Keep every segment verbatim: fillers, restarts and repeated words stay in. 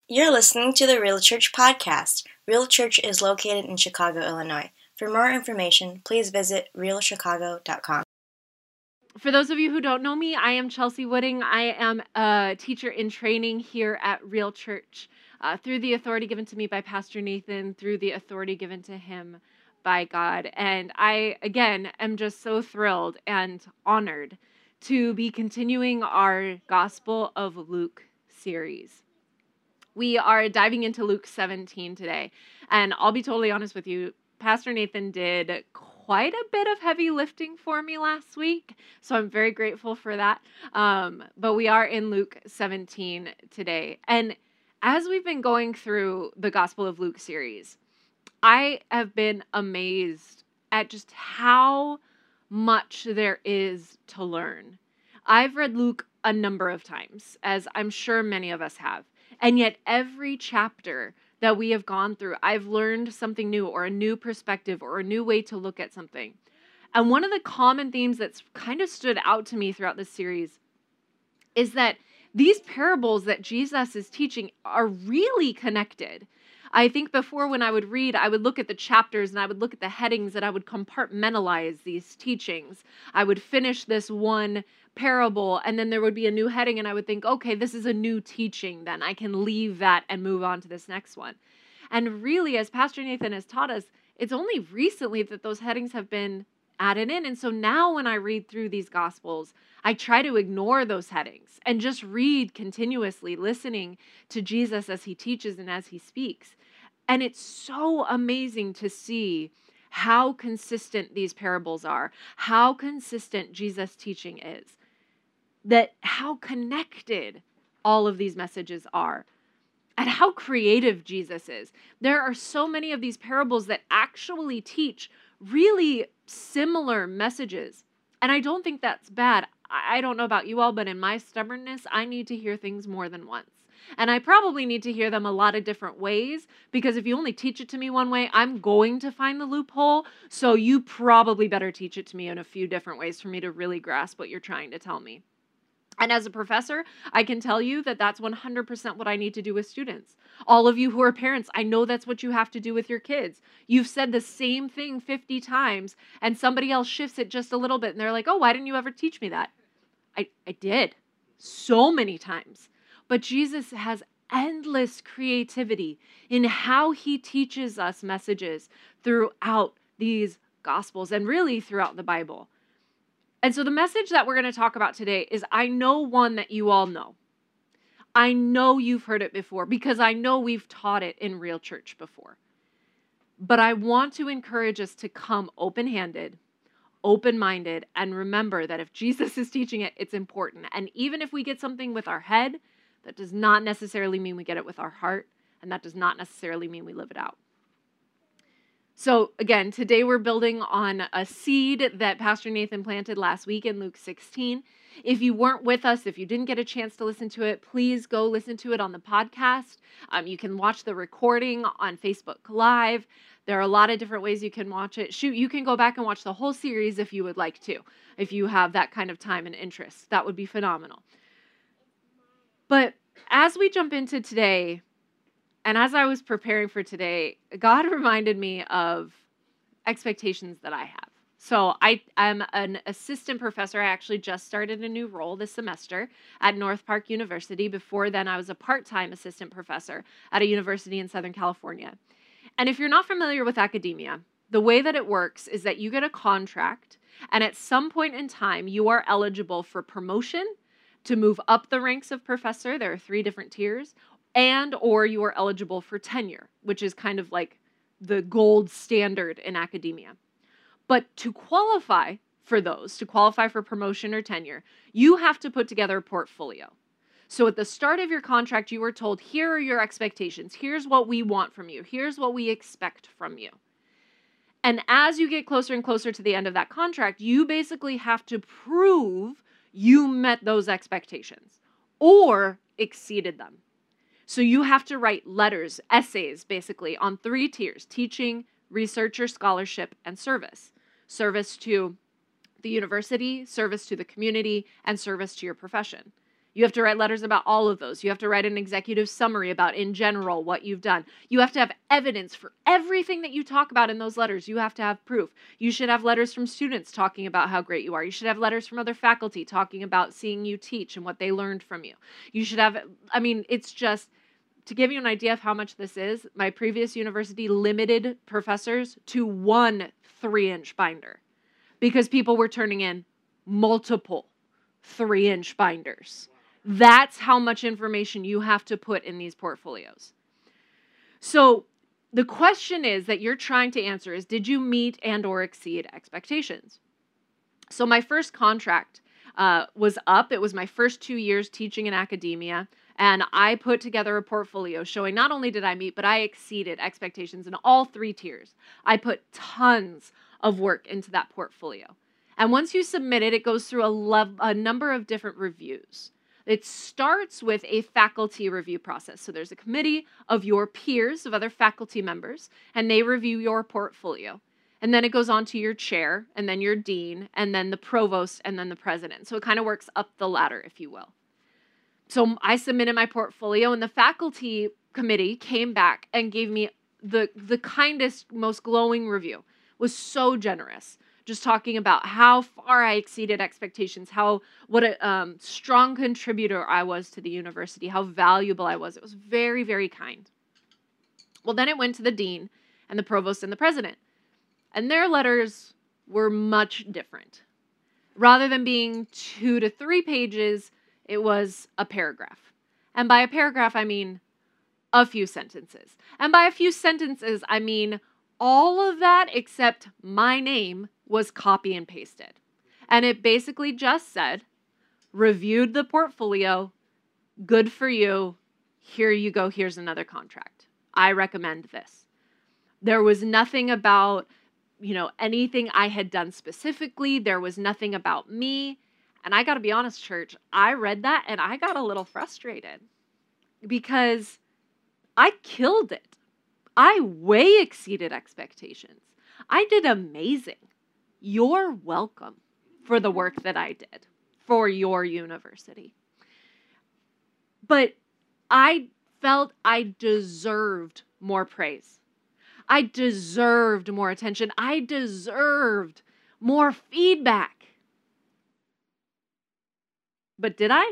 You're listening to the Real Church podcast. Real Church is located in Chicago, Illinois. For more information, please visit real chicago dot com. For those of you who don't know me, I am Chelsea Wooding. I am a teacher in training here at Real Church uh, through the authority given to me by Pastor Nathan, through the authority given to him by God. And I, again, am just so thrilled and honored to be continuing our Gospel of Luke series. We are diving into Luke seventeen today. And I'll be totally honest with you, Pastor Nathan did quite a bit of heavy lifting for me last week, so I'm very grateful for that. Um, but we are in Luke seventeen today. And as we've been going through the Gospel of Luke series, I have been amazed at just how much there is to learn. I've read Luke a number of times, as I'm sure many of us have. And yet every chapter that we have gone through, I've learned something new or a new perspective or a new way to look at something. And one of the common themes that's kind of stood out to me throughout this series is that these parables that Jesus is teaching are really connected. I think before when I would read, I would look at the chapters and I would look at the headings and I would compartmentalize these teachings. I would finish this one parable and then there would be a new heading and I would think, okay, this is a new teaching then. I can leave that and move on to this next one. And really, as Pastor Nathan has taught us, it's only recently that those headings have been added in. And so now when I read through these Gospels, I try to ignore those headings and just read continuously, listening to Jesus as he teaches and as he speaks. And it's so amazing to see how consistent these parables are, how consistent Jesus' teaching is, that how connected all of these messages are, and how creative Jesus is. There are so many of these parables that actually teach really similar messages. And I don't think that's bad. I don't know about you all, but in my stubbornness, I need to hear things more than once. And I probably need to hear them a lot of different ways, because if you only teach it to me one way, I'm going to find the loophole. So you probably better teach it to me in a few different ways for me to really grasp what you're trying to tell me. And as a professor, I can tell you that that's one hundred percent what I need to do with students. All of you who are parents, I know that's what you have to do with your kids. You've said the same thing fifty times and somebody else shifts it just a little bit and they're like, oh, why didn't you ever teach me that? I, I did so many times. But Jesus has endless creativity in how he teaches us messages throughout these Gospels and really throughout the Bible. And so the message that we're going to talk about today is, I know one that you all know. I know you've heard it before because I know we've taught it in Real Church before. But I want to encourage us to come open-handed, open-minded, and remember that if Jesus is teaching it, it's important. And even if we get something with our head, that does not necessarily mean we get it with our heart, and that does not necessarily mean we live it out. So again, today we're building on a seed that Pastor Nathan planted last week in Luke sixteen. If you weren't with us, if you didn't get a chance to listen to it, please go listen to it on the podcast. Um, you can watch the recording on Facebook Live. There are a lot of different ways you can watch it. Shoot, you can go back and watch the whole series if you would like to, if you have that kind of time and interest. That would be phenomenal. But as we jump into today, and as I was preparing for today, God reminded me of expectations that I have. So I, I'm an assistant professor. I actually just started a new role this semester at North Park University. Before then, I was a part-time assistant professor at a university in Southern California. And if you're not familiar with academia, the way that it works is that you get a contract, and at some point in time, you are eligible for promotion to move up the ranks of professor. There are three different tiers. And or you are eligible for tenure, which is kind of like the gold standard in academia. But to qualify for those, to qualify for promotion or tenure, you have to put together a portfolio. So at the start of your contract, you are told, here are your expectations. Here's what we want from you. Here's what we expect from you. And as you get closer and closer to the end of that contract, you basically have to prove you met those expectations or exceeded them. So you have to write letters, essays, basically, on three tiers: teaching, research or scholarship, and service. Service to the university, service to the community, and service to your profession. You have to write letters about all of those. You have to write an executive summary about, in general, what you've done. You have to have evidence for everything that you talk about in those letters. You have to have proof. You should have letters from students talking about how great you are. You should have letters from other faculty talking about seeing you teach and what they learned from you. You should have, I mean, it's just, to give you an idea of how much this is, my previous university limited professors to one three-inch binder because people were turning in multiple three-inch binders. That's how much information you have to put in these portfolios. So the question is that you're trying to answer is, did you meet and or exceed expectations? So my first contract uh, was up. It was my first two years teaching in academia. And I put together a portfolio showing not only did I meet, but I exceeded expectations in all three tiers. I put tons of work into that portfolio. And once you submit it, it goes through a, lev- a number of different reviews. It starts with a faculty review process. So there's a committee of your peers, of other faculty members, and they review your portfolio. And then it goes on to your chair, and then your dean, and then the provost, and then the president. So it kind of works up the ladder, if you will. So I submitted my portfolio, and the faculty committee came back and gave me the, the kindest, most glowing review. It was so generous. Just talking about how far I exceeded expectations, how what a um, strong contributor I was to the university, how valuable I was. It was very, very kind. Well, then it went to the dean and the provost and the president, and their letters were much different. Rather than being two to three pages, it was a paragraph. And by a paragraph, I mean a few sentences. And by a few sentences, I mean all of that except my name was copy and pasted. And it basically just said, reviewed the portfolio, good for you, here you go, here's another contract. I recommend this. There was nothing about, you know, anything I had done specifically. There was nothing about me. And I got to be honest, church, I read that and I got a little frustrated because I killed it. I way exceeded expectations. I did amazing. You're welcome for the work that I did for your university. But I felt I deserved more praise. I deserved more attention. I deserved more feedback. But did I?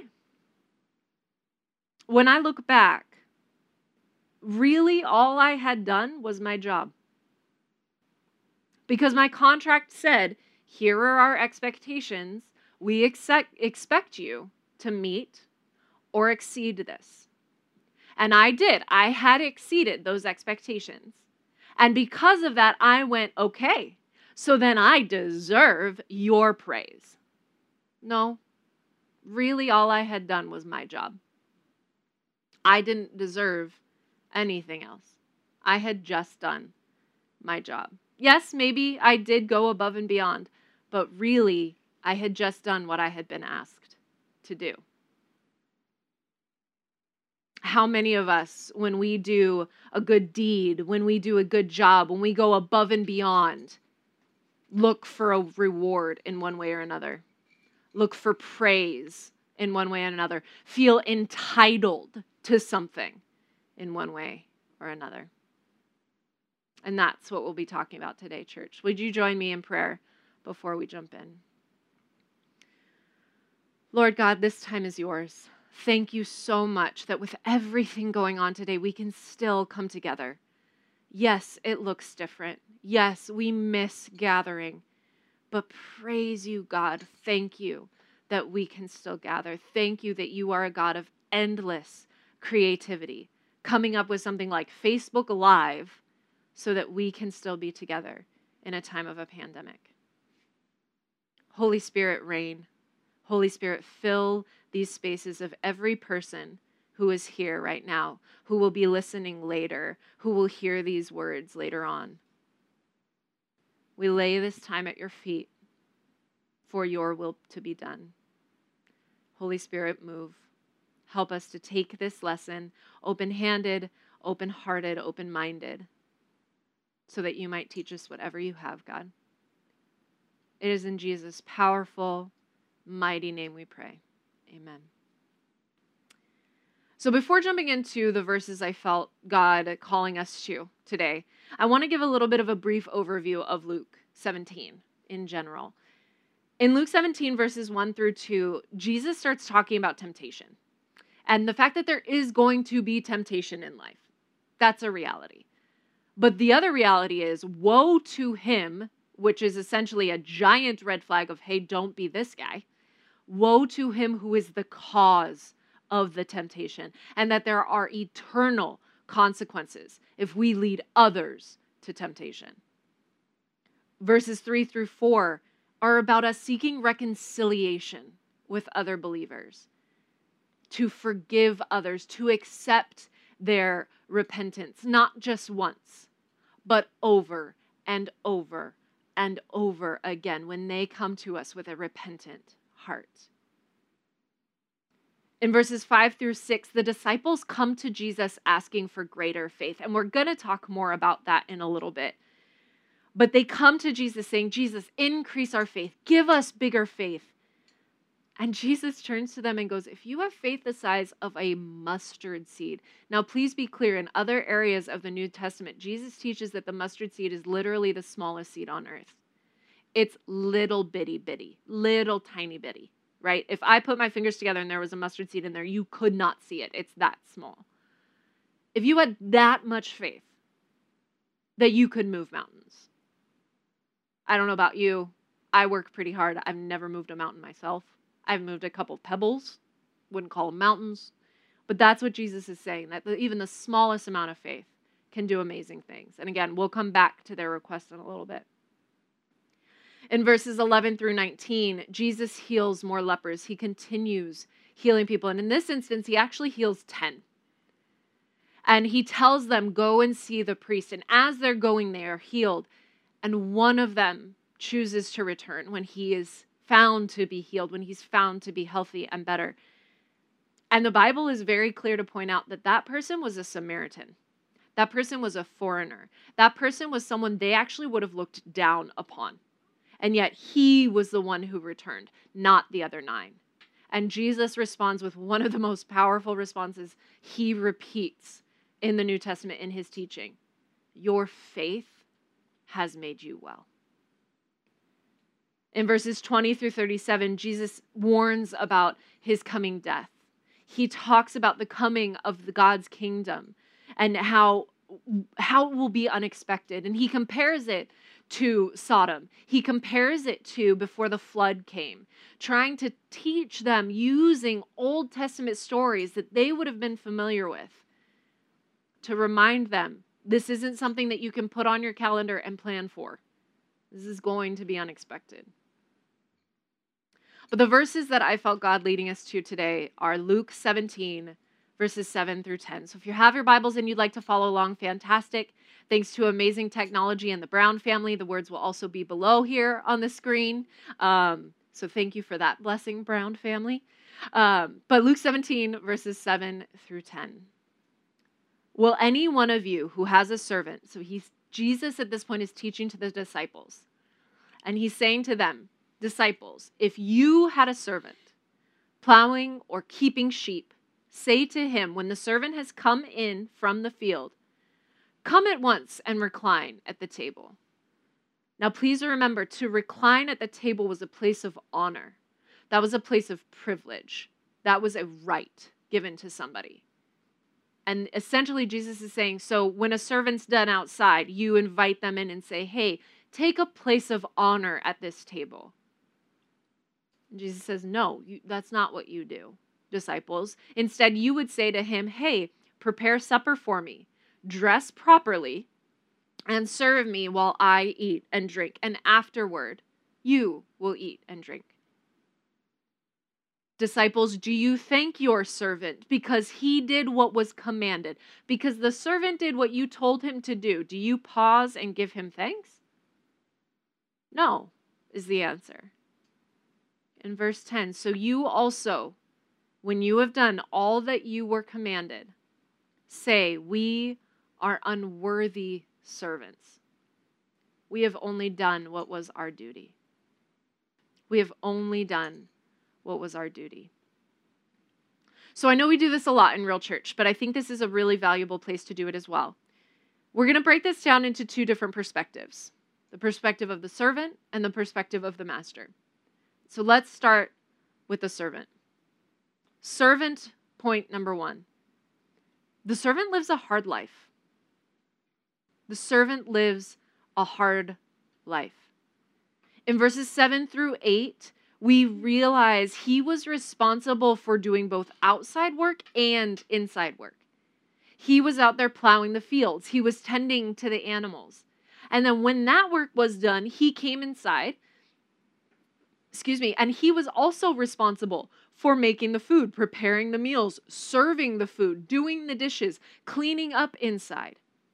When I look back, really all I had done was my job. Because my contract said, here are our expectations. We expect, expect you to meet or exceed this. And I did. I had exceeded those expectations. And because of that, I went, okay, so then I deserve your praise. No, really all I had done was my job. I didn't deserve anything else. I had just done my job. Yes, maybe I did go above and beyond, but really I had just done what I had been asked to do. How many of us, when we do a good deed, when we do a good job, when we go above and beyond, look for a reward in one way or another, look for praise in one way or another, feel entitled to something in one way or another? And that's what we'll be talking about today, church. Would you join me in prayer before we jump in? Lord God, this time is yours. Thank you so much that with everything going on today, we can still come together. Yes, it looks different. Yes, we miss gathering. But praise you, God. Thank you that we can still gather. Thank you that you are a God of endless creativity, coming up with something like Facebook Live so that we can still be together in a time of a pandemic. Holy Spirit, reign. Holy Spirit, fill these spaces of every person who is here right now, who will be listening later, who will hear these words later on. We lay this time at your feet for your will to be done. Holy Spirit, move. Help us to take this lesson open-handed, open-hearted, open-minded, so that you might teach us whatever you have, God. It is in Jesus' powerful, mighty name we pray. Amen. So before jumping into the verses I felt God calling us to today, I want to give a little bit of a brief overview of Luke seventeen in general. In Luke seventeen, verses one through two, Jesus starts talking about temptation and the fact that there is going to be temptation in life. That's a reality. But the other reality is, woe to him, which is essentially a giant red flag of, hey, don't be this guy. Woe to him who is the cause of the temptation, and that there are eternal consequences if we lead others to temptation. Verses three through four are about us seeking reconciliation with other believers, to forgive others, to accept their repentance, not just once, but over and over and over again when they come to us with a repentant heart. In verses five through six, the disciples come to Jesus asking for greater faith, and we're going to talk more about that in a little bit. But they come to Jesus saying, Jesus, increase our faith, give us bigger faith. And Jesus turns to them and goes, if you have faith the size of a mustard seed. Now, please be clear, in other areas of the New Testament, Jesus teaches that the mustard seed is literally the smallest seed on earth. It's little bitty bitty, little tiny bitty, right? If I put my fingers together and there was a mustard seed in there, you could not see it. It's that small. If you had that much faith that you could move mountains. I don't know about you. I work pretty hard. I've never moved a mountain myself. I've moved a couple pebbles, wouldn't call them mountains, but that's what Jesus is saying, that even the smallest amount of faith can do amazing things. And again, we'll come back to their request in a little bit. In verses eleven through nineteen, Jesus heals more lepers. He continues healing people. And in this instance, he actually heals ten. And he tells them, go and see the priest. And as they're going, they are healed. And one of them chooses to return when he is found to be healed, when he's found to be healthy and better. And the Bible is very clear to point out that that person was a Samaritan. That person was a foreigner. That person was someone they actually would have looked down upon. And yet he was the one who returned, not the other nine. And Jesus responds with one of the most powerful responses he repeats in the New Testament in his teaching. Your faith has made you well. In verses twenty through thirty-seven, Jesus warns about his coming death. He talks about the coming of the God's kingdom and how, how it will be unexpected. And he compares it to Sodom. He compares it to before the flood came, trying to teach them using Old Testament stories that they would have been familiar with to remind them this isn't something that you can put on your calendar and plan for. This is going to be unexpected. But the verses that I felt God leading us to today are Luke seventeen, verses seven through ten. So if you have your Bibles and you'd like to follow along, fantastic. Thanks to amazing technology and the Brown family, the words will also be below here on the screen. Um, so thank you for that blessing, Brown family. Um, but Luke seventeen, verses seven through ten. Will any one of you who has a servant, so he's Jesus at this point is teaching to the disciples, and he's saying to them, disciples, if you had a servant plowing or keeping sheep, say to him when the servant has come in from the field, come at once and recline at the table. Now please remember, to recline at the table was a place of honor. That was a place of privilege. That was a right given to somebody. And essentially Jesus is saying, so when a servant's done outside, you invite them in and say, hey, take a place of honor at this table. And Jesus says, no, you, that's not what you do, disciples. Instead, you would say to him, hey, prepare supper for me, dress properly, and serve me while I eat and drink. And afterward, you will eat and drink. Disciples, do you thank your servant because he did what was commanded? Because the servant did what you told him to do. Do you pause and give him thanks? No, is the answer. In verse ten, so you also, when you have done all that you were commanded, say, we are unworthy servants. We have only done what was our duty. We have only done what was our duty. So I know we do this a lot in Real Church, but I think this is a really valuable place to do it as well. We're going to break this down into two different perspectives, the perspective of the servant and the perspective of the master. So let's start with the servant. Servant, point number one. The servant lives a hard life. The servant lives a hard life. In verses seven through eight, we realize he was responsible for doing both outside work and inside work. He was out there plowing the fields. He was tending to the animals. And then when that work was done, he came inside, excuse me, and he was also responsible for making the food, preparing the meals, serving the food, doing the dishes, cleaning up inside.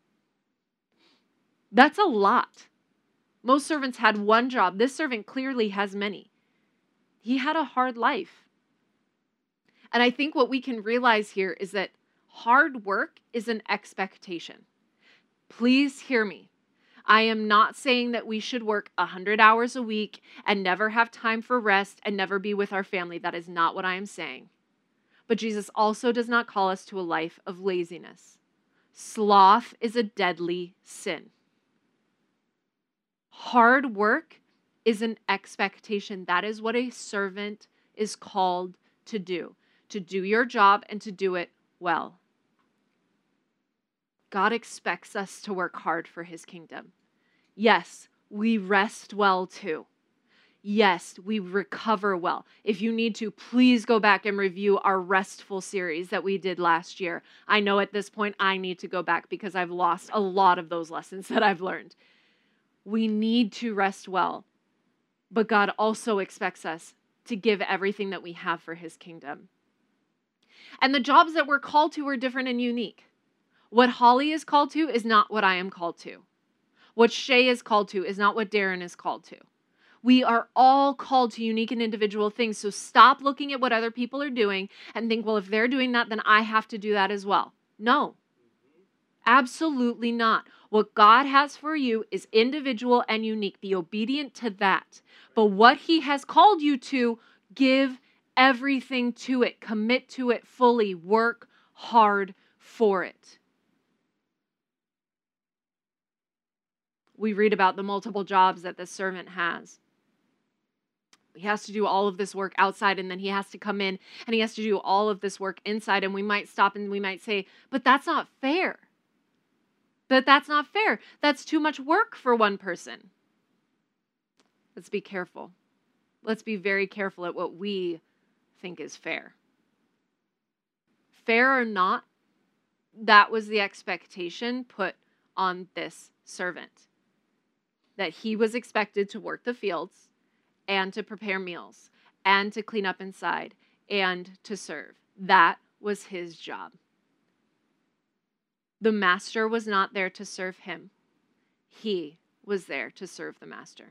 That's a lot. Most servants had one job. This servant clearly has many. He had a hard life. And I think what we can realize here is that hard work is an expectation. Please hear me. I am not saying that we should work one hundred hours a week and never have time for rest and never be with our family. That is not what I am saying. But Jesus also does not call us to a life of laziness. Sloth is a deadly sin. Hard work is an expectation. That is what a servant is called to do, to do your job and to do it well. God expects us to work hard for his kingdom. Yes, we rest well too. Yes, we recover well. If you need to, please go back and review our restful series that we did last year. I know at this point I need to go back because I've lost a lot of those lessons that I've learned. We need to rest well, but God also expects us to give everything that we have for his kingdom. And the jobs that we're called to are different and unique. What Holly is called to is not what I am called to. What Shay is called to is not what Darren is called to. We are all called to unique and individual things. So stop looking at what other people are doing and think, well, if they're doing that, then I have to do that as well. No, absolutely not. What God has for you is individual and unique. Be obedient to that. But what he has called you to, give everything to it. Commit to it fully. Work hard for it. We read about the multiple jobs that the servant has. He has to do all of this work outside, and then he has to come in and he has to do all of this work inside. And we might stop and we might say, but that's not fair. But that's not fair. That's too much work for one person. Let's be careful. Let's be very careful at what we think is fair. Fair or not, that was the expectation put on this servant. That he was expected to work the fields and to prepare meals and to clean up inside and to serve. That was his job. The master was not there to serve him. He was there to serve the master.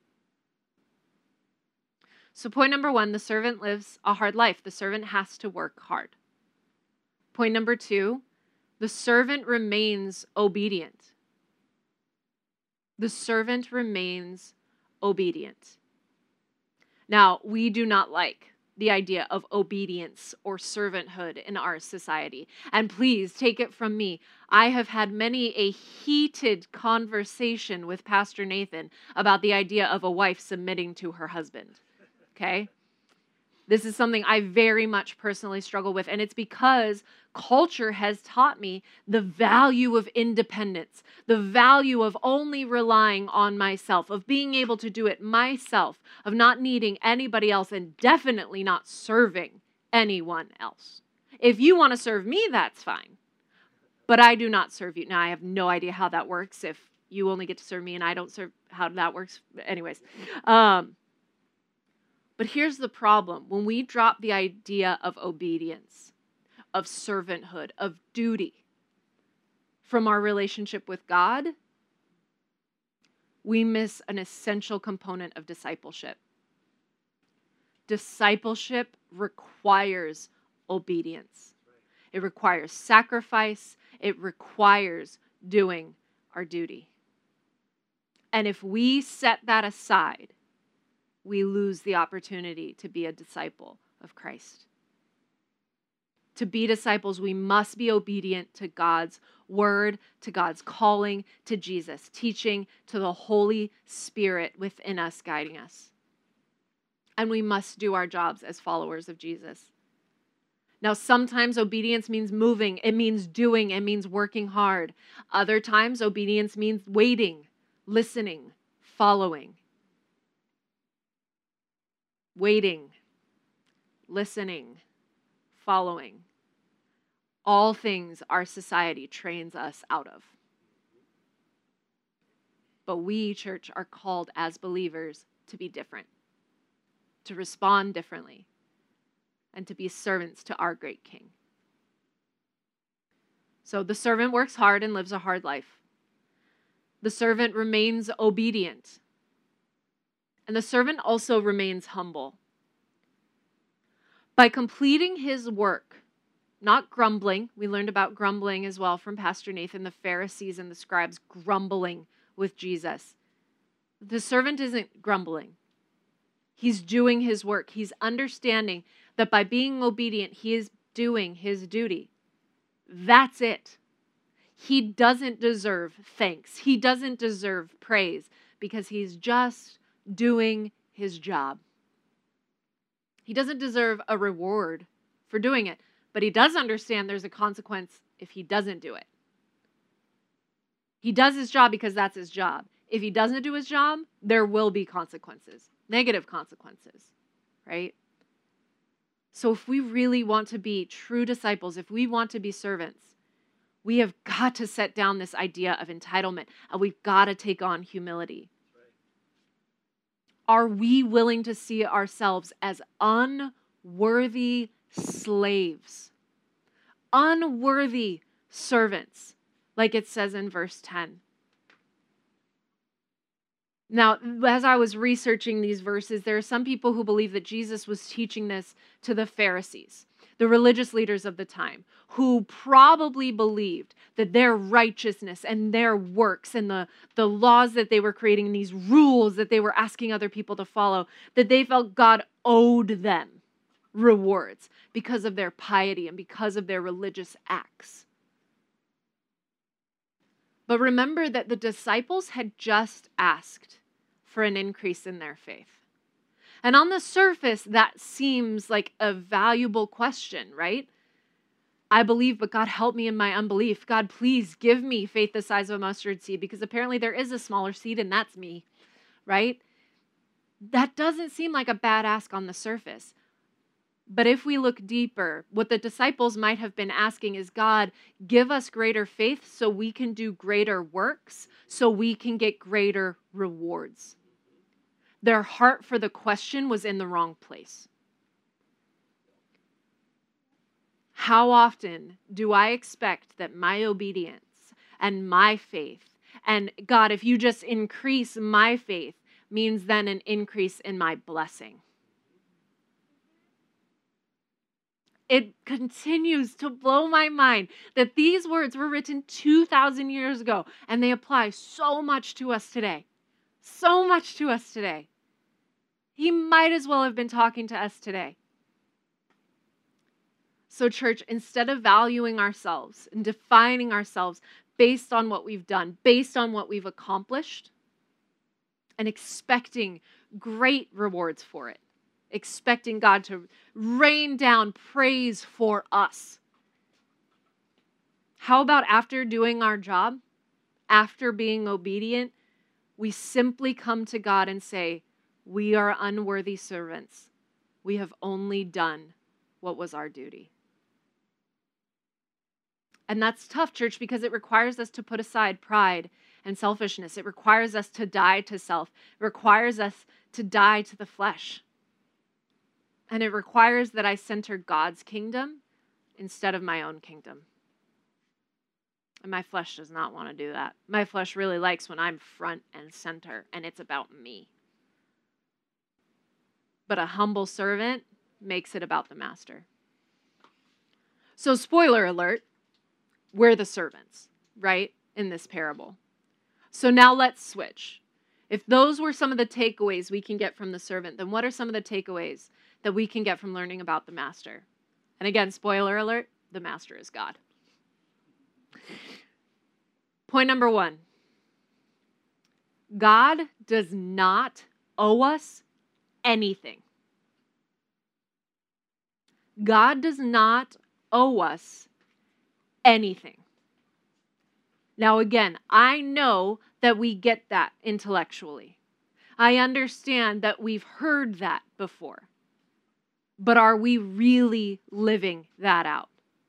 So point number one, the servant lives a hard life. The servant has to work hard. Point number two, the servant remains obedient. The servant remains obedient. Now, we do not like the idea of obedience or servanthood in our society. And please take it from me. I have had many a heated conversation with Pastor Nathan about the idea of a wife submitting to her husband. Okay? This is something I very much personally struggle with, and it's because culture has taught me the value of independence, the value of only relying on myself, of being able to do it myself, of not needing anybody else, and definitely not serving anyone else. If you want to serve me, that's fine, but I do not serve you. Now, I have no idea how that works. If you only get to serve me and I don't serve, how that works. Anyways, um, But here's the problem. When we drop the idea of obedience, of servanthood, of duty from our relationship with God, we miss an essential component of discipleship. Discipleship requires obedience. It requires sacrifice. It requires doing our duty. And if we set that aside, we lose the opportunity to be a disciple of Christ. To be disciples, we must be obedient to God's word, to God's calling, to Jesus' teaching, to the Holy Spirit within us, guiding us. And we must do our jobs as followers of Jesus. Now, sometimes obedience means moving. It means doing. It means working hard. Other times, obedience means waiting, listening, following. Waiting, listening, following. All things our society trains us out of. But we, church, are called as believers to be different, to respond differently, and to be servants to our great King. So the servant works hard and lives a hard life. The servant remains obedient. And the servant also remains humble. By completing his work, not grumbling. We learned about grumbling as well from Pastor Nathan, the Pharisees and the scribes grumbling with Jesus. The servant isn't grumbling. He's doing his work. He's understanding that by being obedient, he is doing his duty. That's it. He doesn't deserve thanks. He doesn't deserve praise because he's just doing his job. He doesn't deserve a reward for doing it. But he does understand there's a consequence if he doesn't do it. He does his job because that's his job. If he doesn't do his job, there will be consequences, negative consequences, right? So if we really want to be true disciples, if we want to be servants, we have got to set down this idea of entitlement, and we've got to take on humility. Are we willing to see ourselves as unworthy slaves, unworthy servants, like it says in verse ten. Now, as I was researching these verses, there are some people who believe that Jesus was teaching this to the Pharisees, the religious leaders of the time, who probably believed that their righteousness and their works and the, the laws that they were creating and these rules that they were asking other people to follow, that they felt God owed them rewards because of their piety and because of their religious acts. But remember that the disciples had just asked for an increase in their faith. And on the surface, that seems like a valuable question, right? I believe, but God help me in my unbelief. God, please give me faith the size of a mustard seed, because apparently there is a smaller seed and that's me, right? That doesn't seem like a bad ask on the surface. But if we look deeper, what the disciples might have been asking is, God, give us greater faith so we can do greater works, so we can get greater rewards. Their heart for the question was in the wrong place. How often do I expect that my obedience and my faith, and God, if you just increase my faith, means then an increase in my blessing? It continues to blow my mind that these words were written two thousand years ago, and they apply so much to us today. So much to us today. He might as well have been talking to us today. So, church, instead of valuing ourselves and defining ourselves based on what we've done, based on what we've accomplished, and expecting great rewards for it, expecting God to rain down praise for us. How about after doing our job, after being obedient, we simply come to God and say, we are unworthy servants. We have only done what was our duty. And that's tough, church, because it requires us to put aside pride and selfishness. It requires us to die to self. It requires us to die to the flesh. And it requires that I center God's kingdom instead of my own kingdom. And my flesh does not want to do that. My flesh really likes when I'm front and center and it's about me. But a humble servant makes it about the master. So, spoiler alert, we're the servants, right, in this parable. So now let's switch. If those were some of the takeaways we can get from the servant, then what are some of the takeaways that we can get from learning about the master? And again, spoiler alert, the master is God. Point number one. God does not owe us anything. God does not owe us anything. Now again, I know that we get that intellectually. I understand that we've heard that before. But are we really living that out?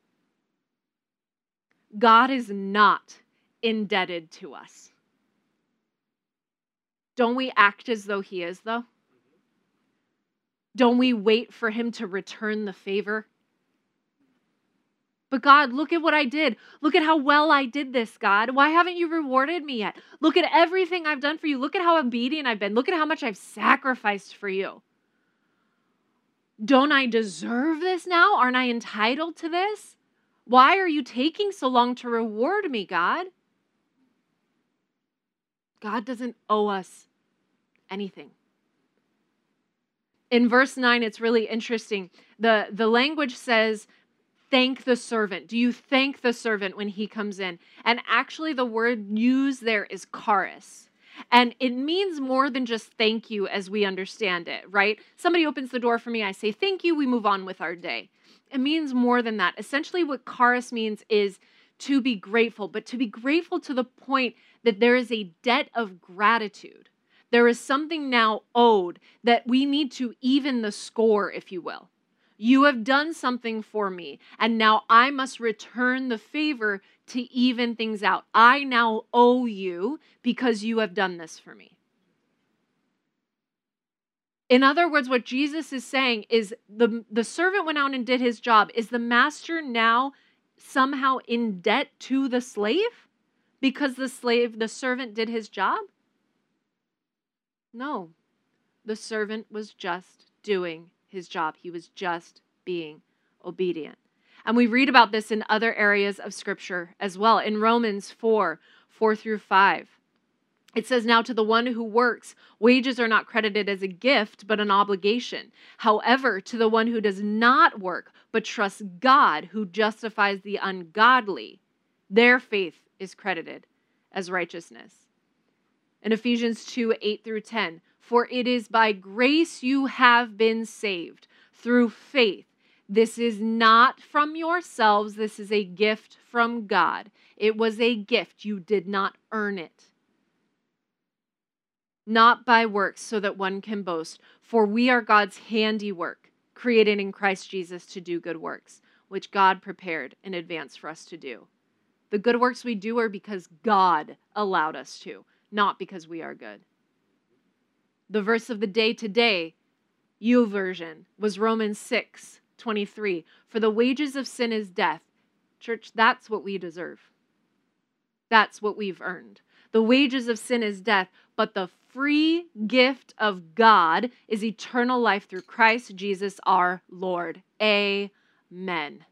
God is not indebted to us. Don't we act as though he is, though? Don't we wait for him to return the favor? But God, look at what I did. Look at how well I did this, God. Why haven't you rewarded me yet? Look at everything I've done for you. Look at how obedient I've been. Look at how much I've sacrificed for you. Don't I deserve this now? Aren't I entitled to this? Why are you taking so long to reward me, God? God doesn't owe us anything. In verse nine, it's really interesting. The, the language says, thank the servant. Do you thank the servant when he comes in? And actually the word used there is charis. And it means more than just thank you as we understand it, right? Somebody opens the door for me, I say thank you, we move on with our day. It means more than that. Essentially what charis means is to be grateful, but to be grateful to the point that there is a debt of gratitude. There is something now owed that we need to even the score, if you will. You have done something for me, and now I must return the favor to even things out. I now owe you because you have done this for me. In other words, what Jesus is saying is the, the servant went out and did his job. Is the master now somehow in debt to the slave because the slave, the servant did his job? No, the servant was just doing his job. He was just being obedient. And we read about this in other areas of Scripture as well. In Romans four, four through five, it says, now to the one who works, wages are not credited as a gift, but an obligation. However, to the one who does not work, but trusts God, who justifies the ungodly, their faith is credited as righteousness. In Ephesians two, eight through ten, for it is by grace you have been saved through faith. This is not from yourselves. This is a gift from God. It was a gift. You did not earn it. Not by works so that one can boast. For we are God's handiwork, created in Christ Jesus to do good works, which God prepared in advance for us to do. The good works we do are because God allowed us to, not because we are good. The verse of the day today, U version, was Romans six twenty-three. For the wages of sin is death. Church, that's what we deserve. That's what we've earned. The wages of sin is death, but the free gift of God is eternal life through Christ Jesus our Lord. Amen.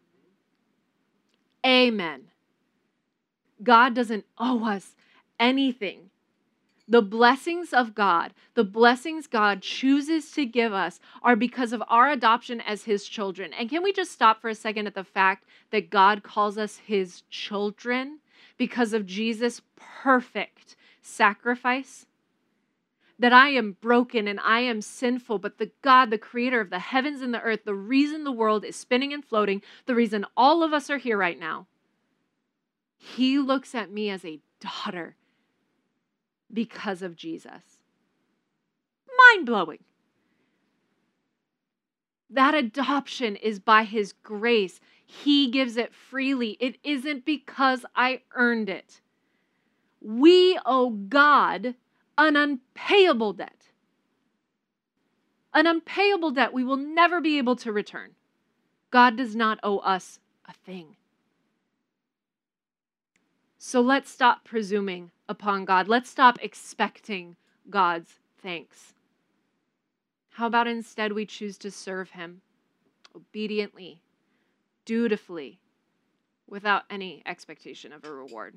Amen. God doesn't owe us anything. The blessings of God, the blessings God chooses to give us are because of our adoption as his children. And can we just stop for a second at the fact that God calls us his children because of Jesus' perfect sacrifice? That I am broken and I am sinful, but the God, the creator of the heavens and the earth, the reason the world is spinning and floating, the reason all of us are here right now, he looks at me as a daughter because of Jesus. Mind-blowing. That adoption is by his grace. He gives it freely. It isn't because I earned it. We owe God an unpayable debt. An unpayable debt we will never be able to return. God does not owe us a thing. So let's stop presuming upon God. Let's stop expecting God's thanks. How about instead we choose to serve him obediently, dutifully, without any expectation of a reward?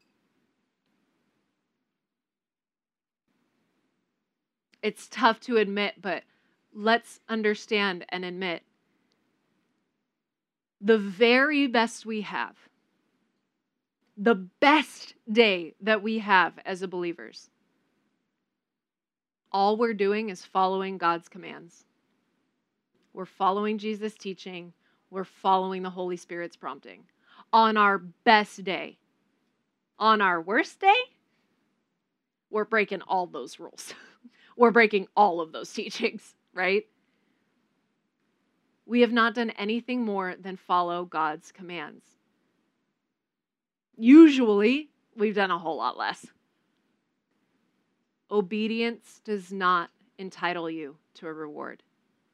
It's tough to admit, but let's understand and admit the very best we have, the best day that we have as a believers, all we're doing is following God's commands. We're following Jesus' teaching. We're following the Holy Spirit's prompting. On our best day. On our worst day, we're breaking all those rules. We're breaking all of those teachings, right? We have not done anything more than follow God's commands. Usually, we've done a whole lot less. Obedience does not entitle you to a reward.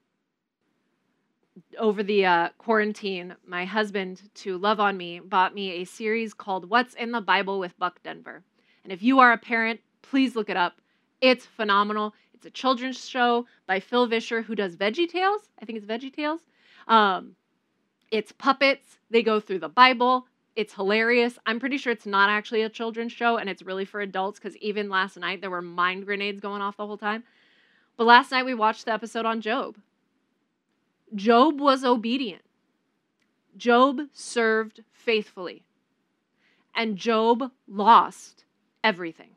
Over the uh, quarantine, my husband, to love on me, bought me a series called What's in the Bible with Buck Denver. And if you are a parent, please look it up. It's phenomenal. It's a children's show by Phil Vischer, who does VeggieTales. I think it's VeggieTales. Um, it's puppets. They go through the Bible. It's hilarious. I'm pretty sure it's not actually a children's show, and it's really for adults, because even last night, there were mind grenades going off the whole time. But last night, we watched the episode on Job. Job was obedient. Job served faithfully. And Job lost everything.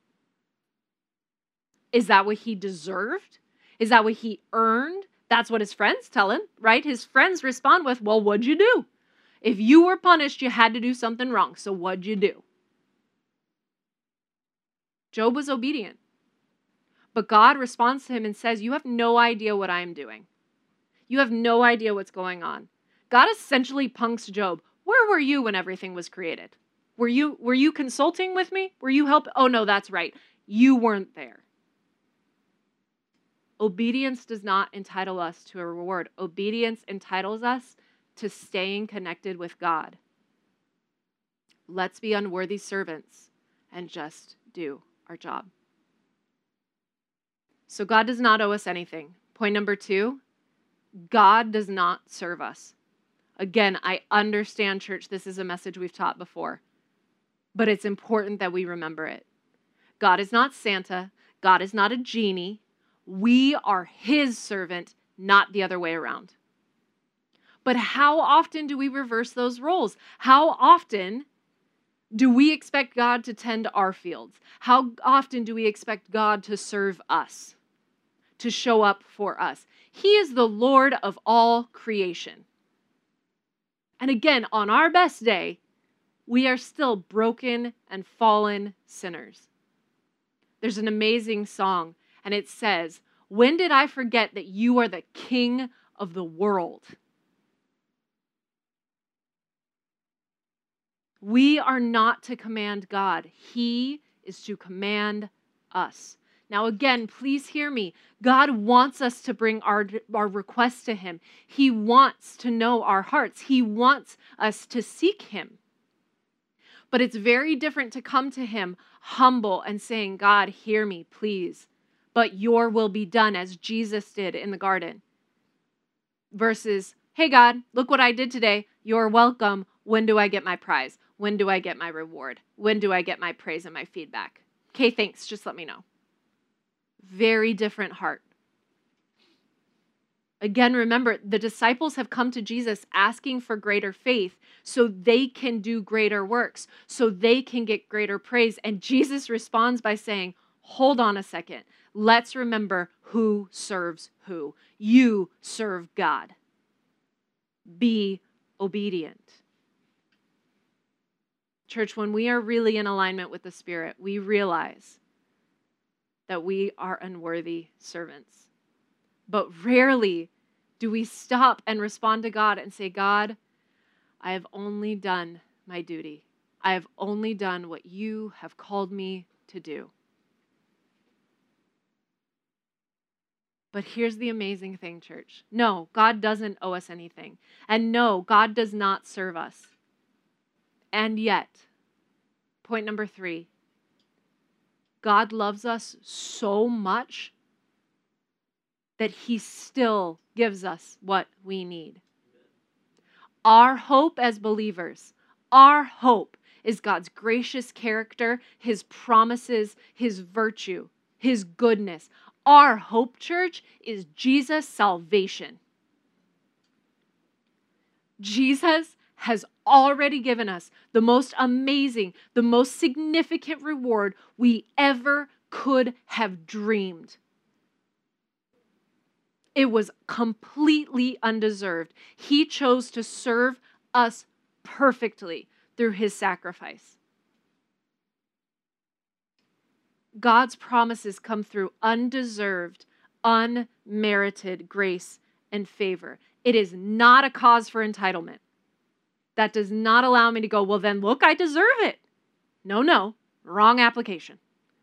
Is that what he deserved? Is that what he earned? That's what his friends tell him, right? His friends respond with, well, what'd you do? If you were punished, you had to do something wrong. So what'd you do? Job was obedient. But God responds to him and says, you have no idea what I am doing. You have no idea what's going on. God essentially punks Job. Where were you when everything was created? Were you, were you consulting with me? Were you helping? Oh, no, that's right. You weren't there. Obedience does not entitle us to a reward. Obedience entitles us to staying connected with God. Let's be unworthy servants and just do our job. So God does not owe us anything. Point number two, God does not serve us. Again, I understand, church, this is a message we've taught before, but it's important that we remember it. God is not Santa. God is not a genie. We are his servant, not the other way around. But how often do we reverse those roles? How often do we expect God to tend our fields? How often do we expect God to serve us, to show up for us? He is the Lord of all creation. And again, on our best day, we are still broken and fallen sinners. There's an amazing song, and it says, when did I forget that you are the King of the world? We are not to command God. He is to command us. Now again, please hear me. God wants us to bring our, our requests to him. He wants to know our hearts. He wants us to seek him. But it's very different to come to him humble and saying, God, hear me, please. But your will be done, as Jesus did in the garden. Versus, hey God, look what I did today. You're welcome. When do I get my prize? When do I get my reward? When do I get my praise and my feedback? Okay, thanks. Just let me know. Very different heart. Again, remember, the disciples have come to Jesus asking for greater faith so they can do greater works, so they can get greater praise. And Jesus responds by saying, hold on a second. Let's remember who serves who. You serve God. Be obedient. Church, when we are really in alignment with the Spirit, we realize that we are unworthy servants. But rarely do we stop and respond to God and say, God, I have only done my duty. I have only done what you have called me to do. But here's the amazing thing, church. No, God doesn't owe us anything. And no, God does not serve us. And yet, point number three, God loves us so much that he still gives us what we need. Our hope as believers, our hope is God's gracious character, his promises, his virtue, his goodness. Our hope, church, is Jesus' salvation. Jesus has already given us the most amazing, the most significant reward we ever could have dreamed. It was completely undeserved. He chose to serve us perfectly through his sacrifice. God's promises come through undeserved, unmerited grace and favor. It is not a cause for entitlement. That does not allow me to go, well, then look, I deserve it. No, no, wrong application.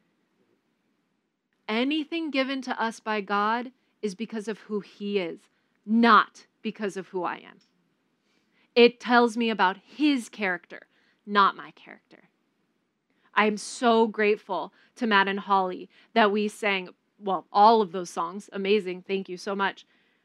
Anything given to us by God is because of who he is, not because of who I am. It tells me about his character, not my character. I'm so grateful to Matt and Holly that we sang, well, all of those songs. Amazing. Thank you so much.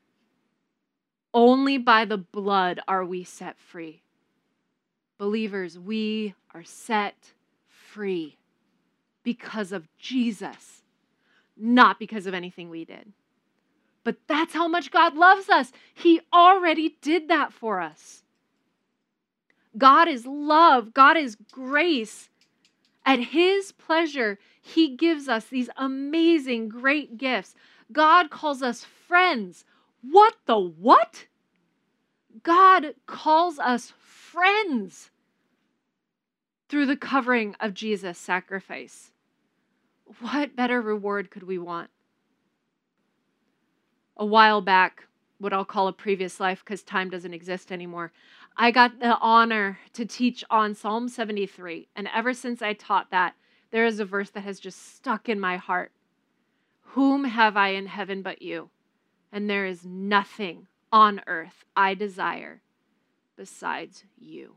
Only by the blood are we set free. Believers, we are set free because of Jesus, not because of anything we did. But that's how much God loves us. He already did that for us. God is love. God is grace. At his pleasure, he gives us these amazing, great gifts. God calls us friends. What the what? God calls us friends through the covering of Jesus' sacrifice. What better reward could we want? A while back, what I'll call a previous life because time doesn't exist anymore, I got the honor to teach on Psalm seventy-three. And ever since I taught that, there is a verse that has just stuck in my heart. Whom have I in heaven but you? And there is nothing on earth I desire besides you.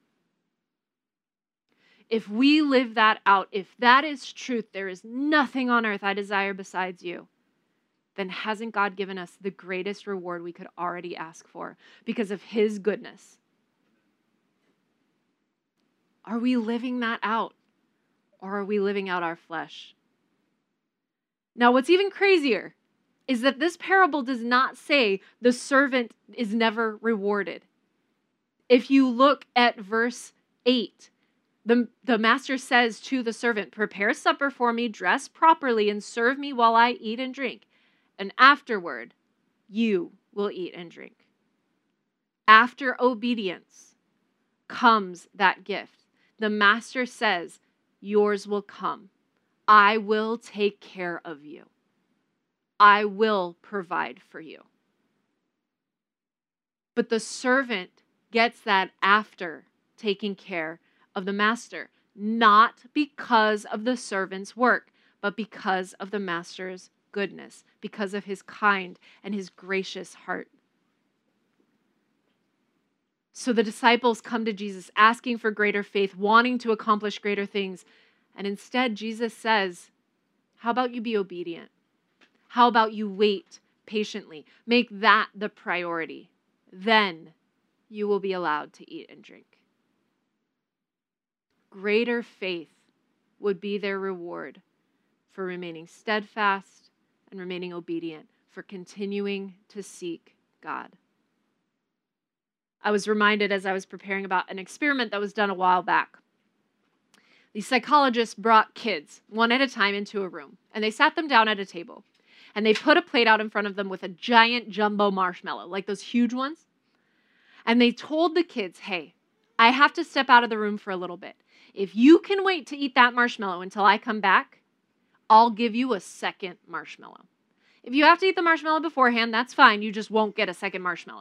If we live that out, if that is truth, there is nothing on earth I desire besides you, then hasn't God given us the greatest reward we could already ask for because of his goodness? Are we living that out? Or are we living out our flesh? Now, what's even crazier is that this parable does not say the servant is never rewarded. If you look at verse eight, the, the master says to the servant, prepare supper for me, dress properly, and serve me while I eat and drink. And afterward, you will eat and drink. After obedience comes that gift. The master says, yours will come. I will take care of you. I will provide for you. But the servant gets that after taking care of the master, not because of the servant's work, but because of the master's goodness, because of his kind and his gracious heart. So the disciples come to Jesus asking for greater faith, wanting to accomplish greater things. And instead, Jesus says, how about you be obedient? How about you wait patiently? Make that the priority. Then you will be allowed to eat and drink. Greater faith would be their reward for remaining steadfast and remaining obedient, for continuing to seek God. I was reminded as I was preparing about an experiment that was done a while back. The psychologists brought kids one at a time into a room, and they sat them down at a table, and they put a plate out in front of them with a giant jumbo marshmallow, like those huge ones. And they told the kids, hey, I have to step out of the room for a little bit. If you can wait to eat that marshmallow until I come back, I'll give you a second marshmallow. If you have to eat the marshmallow beforehand, that's fine. You just won't get a second marshmallow.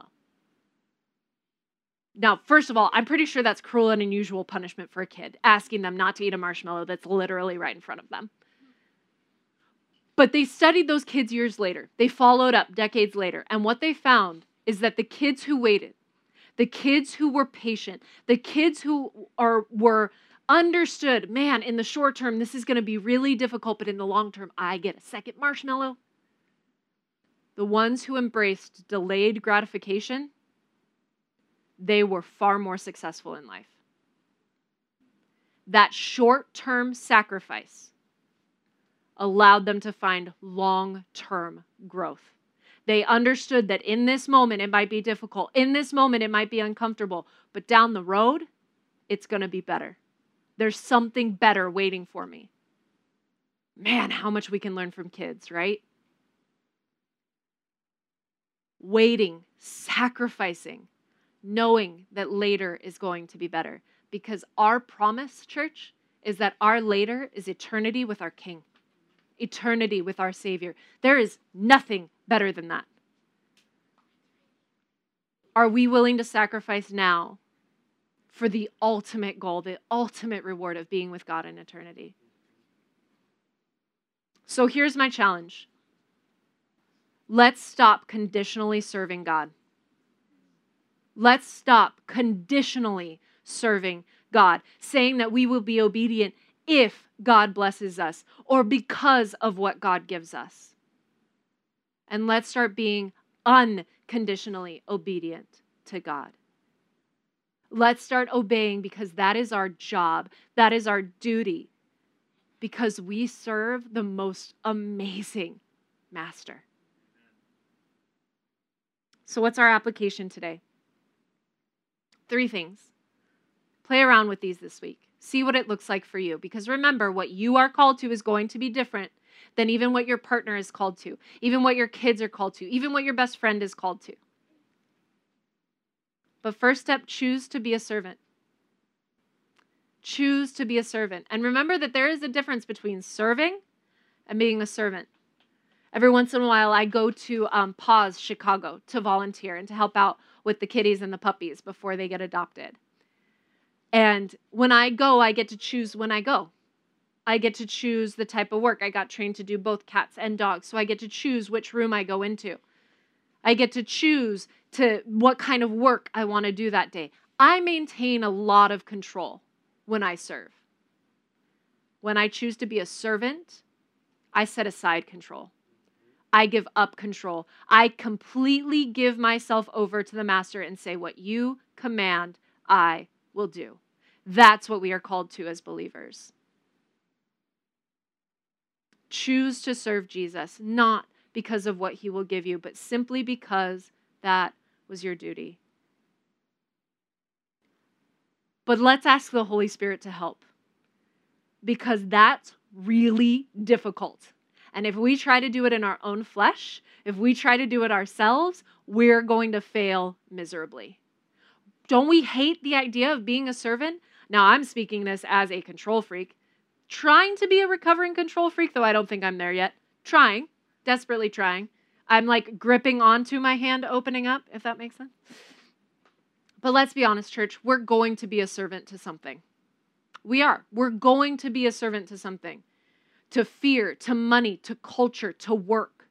Now, first of all, I'm pretty sure that's cruel and unusual punishment for a kid, asking them not to eat a marshmallow that's literally right in front of them. But they studied those kids years later. They followed up decades later. And what they found is that the kids who waited, the kids who were patient, the kids who are were understood, man, in the short term, this is going to be really difficult, but in the long term, I get a second marshmallow. The ones who embraced delayed gratification, they were far more successful in life. That short-term sacrifice allowed them to find long-term growth. They understood that in this moment it might be difficult. In this moment it might be uncomfortable. But down the road, it's going to be better. There's something better waiting for me. Man, how much we can learn from kids, right? Waiting, sacrificing, knowing that later is going to be better. Because our promise, church, is that our later is eternity with our King. Eternity with our Savior. There is nothing better than that. Are we willing to sacrifice now for the ultimate goal, the ultimate reward of being with God in eternity? So here's my challenge. Let's stop conditionally serving God. Let's stop conditionally serving God, saying that we will be obedient if God blesses us or because of what God gives us. And let's start being unconditionally obedient to God. Let's start obeying because that is our job. That is our duty. Because we serve the most amazing master. So what's our application today? Three things. Play around with these this week. See what it looks like for you. Because remember, what you are called to is going to be different than even what your partner is called to, even what your kids are called to, even what your best friend is called to. But first step, choose to be a servant. Choose to be a servant. And remember that there is a difference between serving and being a servant. Every once in a while, I go to um, Paws Chicago to volunteer and to help out with the kitties and the puppies before they get adopted. And when I go, I get to choose when I go. I get to choose the type of work. I got trained to do both cats and dogs, so I get to choose which room I go into. I get to choose to what kind of work I want to do that day. I maintain a lot of control when I serve. When I choose to be a servant, I set aside control. I give up control. I completely give myself over to the master and say, what you command, I will do. That's what we are called to as believers. Choose to serve Jesus, not because of what he will give you, but simply because that was your duty. But let's ask the Holy Spirit to help, because that's really difficult. And if we try to do it in our own flesh, if we try to do it ourselves, we're going to fail miserably. Don't we hate the idea of being a servant? Now, I'm speaking this as a control freak. Trying to be a recovering control freak, though I don't think I'm there yet. Trying, desperately trying. I'm like gripping onto my hand opening up, if that makes sense. But let's be honest, church, we're going to be a servant to something. We are. We're going to be a servant to something. To fear, to money, to culture, to work.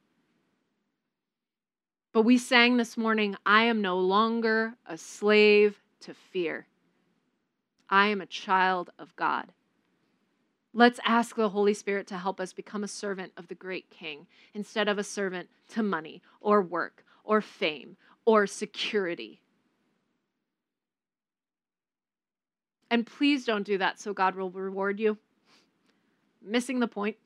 But we sang this morning, I am no longer a slave to fear. I am a child of God. Let's ask the Holy Spirit to help us become a servant of the great King instead of a servant to money or work or fame or security. And please don't do that so God will reward you. Missing the point.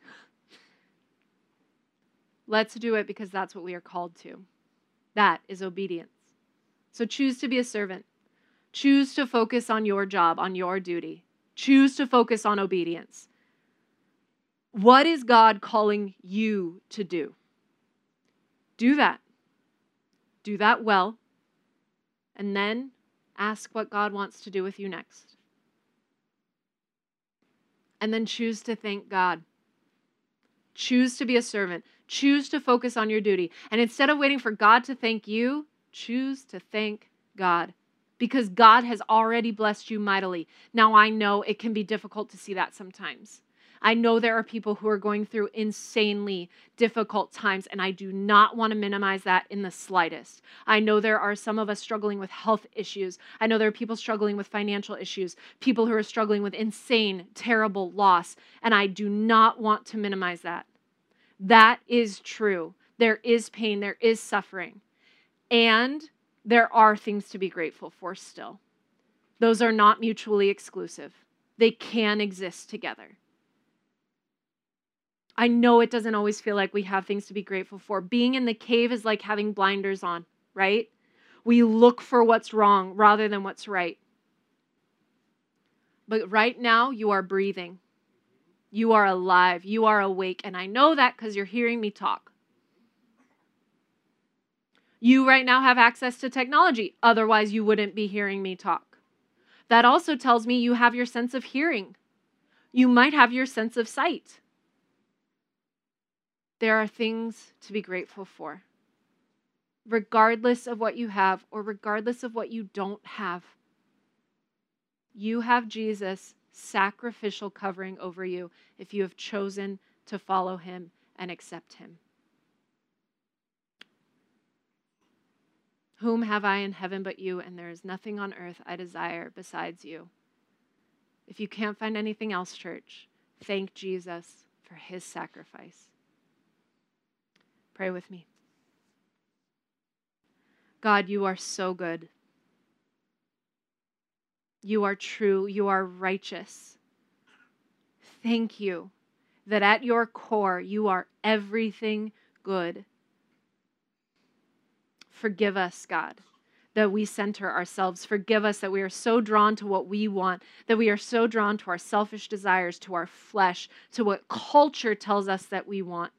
Let's do it because that's what we are called to. That is obedience. So choose to be a servant. Choose to focus on your job, on your duty. Choose to focus on obedience. What is God calling you to do? Do that. Do that well. And then ask what God wants to do with you next. And then choose to thank God. Choose to be a servant. Choose to focus on your duty. And instead of waiting for God to thank you, choose to thank God. Because God has already blessed you mightily. Now, I know it can be difficult to see that sometimes. I know there are people who are going through insanely difficult times, and I do not want to minimize that in the slightest. I know there are some of us struggling with health issues. I know there are people struggling with financial issues, people who are struggling with insane, terrible loss, and I do not want to minimize that. That is true. There is pain, there is suffering, and there are things to be grateful for still. Those are not mutually exclusive. They can exist together. I know it doesn't always feel like we have things to be grateful for. Being in the cave is like having blinders on, right? We look for what's wrong rather than what's right. But right now, you are breathing. You are alive. You are awake. And I know that because you're hearing me talk. You right now have access to technology. Otherwise, you wouldn't be hearing me talk. That also tells me you have your sense of hearing. You might have your sense of sight. There are things to be grateful for, regardless of what you have or regardless of what you don't have. You have Jesus' sacrificial covering over you if you have chosen to follow him and accept him. Whom have I in heaven but you, and there is nothing on earth I desire besides you. If you can't find anything else, church, thank Jesus for his sacrifice. Pray with me. God, you are so good. You are true. You are righteous. Thank you that at your core, you are everything good. Forgive us, God, that we center ourselves. Forgive us that we are so drawn to what we want, that we are so drawn to our selfish desires, to our flesh, to what culture tells us that we want.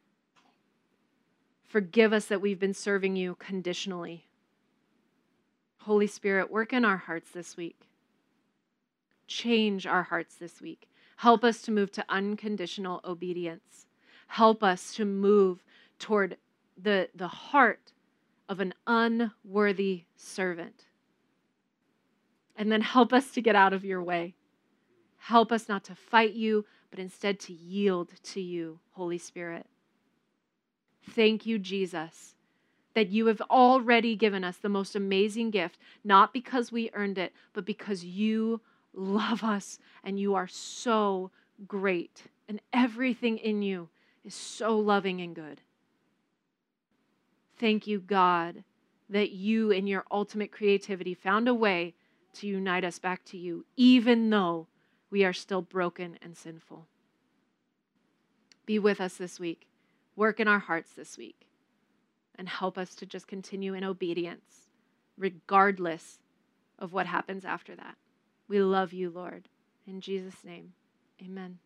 Forgive us that we've been serving you conditionally. Holy Spirit, work in our hearts this week. Change our hearts this week. Help us to move to unconditional obedience. Help us to move toward the, the heart of an unworthy servant. And then help us to get out of your way. Help us not to fight you, but instead to yield to you, Holy Spirit. Thank you, Jesus, that you have already given us the most amazing gift, not because we earned it, but because you love us and you are so great. And everything in you is so loving and good. Thank you, God, that you in your ultimate creativity found a way to unite us back to you, even though we are still broken and sinful. Be with us this week. Work in our hearts this week. And help us to just continue in obedience, regardless of what happens after that. We love you, Lord. In Jesus' name, amen.